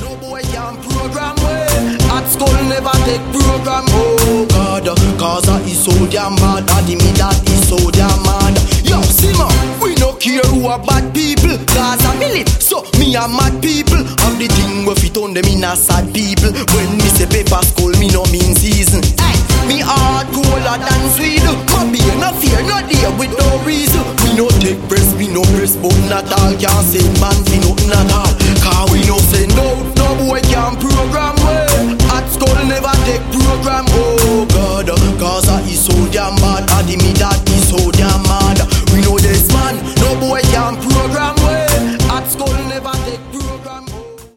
No boy can program way. At school never take program. Oh God, cause is so damn mad. Daddy me that is so damn mad. Yo, Sima, we no care who are bad people. Cause I feel it, so me a mad people. Have the thing where fit on them in a sad people. When me say paper school, me no mean season. Hey, me hard colder than Sweden. Mobby, no fear, no dear with no reason. We no take press, we no press, but not all can say man, we nothing at all. Cause we no send out, no boy can program way. At school never take program. Oh God, cause I is so damn bad. Daddy me that